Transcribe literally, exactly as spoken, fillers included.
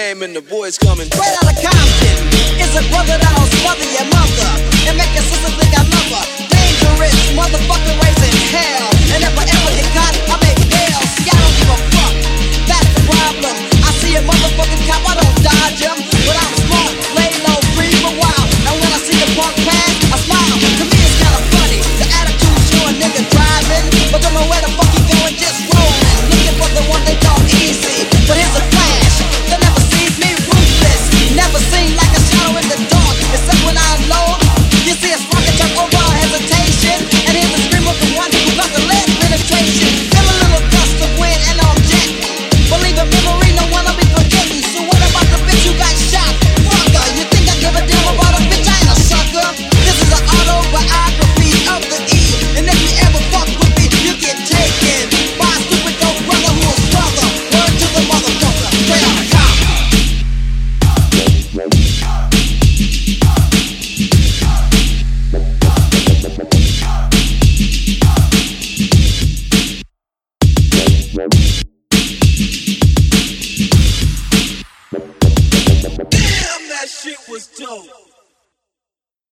Shazam and the boys coming. Right out of Compton is a brother that'll smother your mother and make your sister think I love her. Dangerous, motherfucker, raising hell. And if I ever get caught, I make bail. See, I don't give a fuck. That's the problem. I see a motherfucking cop, I don't dodge him.